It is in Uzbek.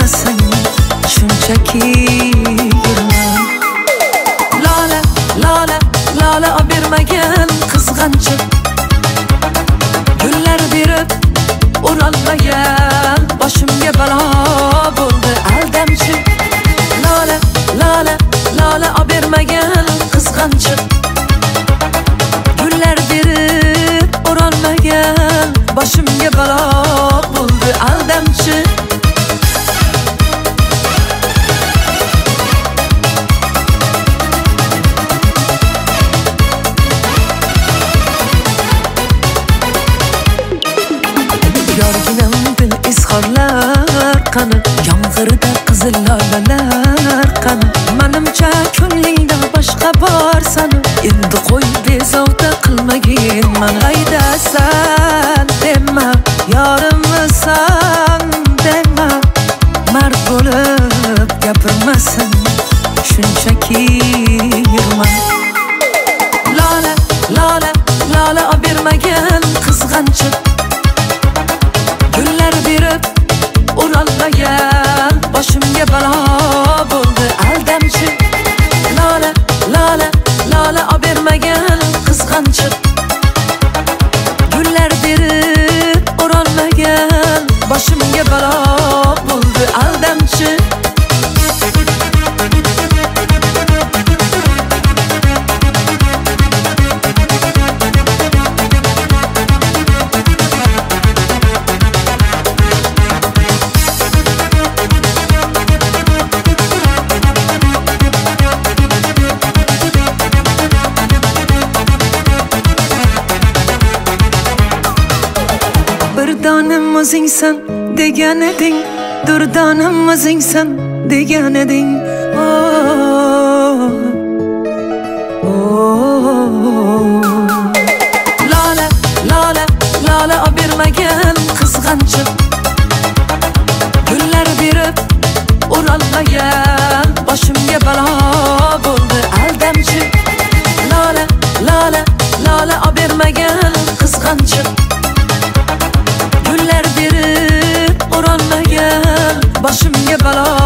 gapirmasang shunchaki yurma. Lola, lola, lola obermagan qizg'anchiq, gullar berib o'ralmagan boshimga balo bo'ldi aldamchi. Lola, lola, lola obermagan qizg'anchiq, gullar berib o'ralmagan boshimga balo bo'ldi aldamchi. Yorginam dil izhorlar qani, yomg'irda qizil lolalar qani. Menimcha ko'nglingda boshqa bor sani, endi qo'y bezovta qilmagin. Men qaydasan dema, yorimmisan dema, mard bo'lib gapirmasang shunchaki yurma. Lola, lola, lola obermagan qizg'anchiq, gullar berib o'ralmagan boshimga balo bo'ldi aldamchi. Lola, lola, lola obermagan qizg'anchiq, gullar berib o'ralmagan boshimga balo bo'ldi aldamchi. Durdonim o'zingsan degan eding, durdonim o'zingsan degan eding. Lola, lola, lola obermagan qizg'anchiq, gullar berib o'ralmagan boshimga balo bo'ldi aldamchi. Lola, lola, lola obermagan qizg'anchiq, gullar berib o'ralmagan boshimga balo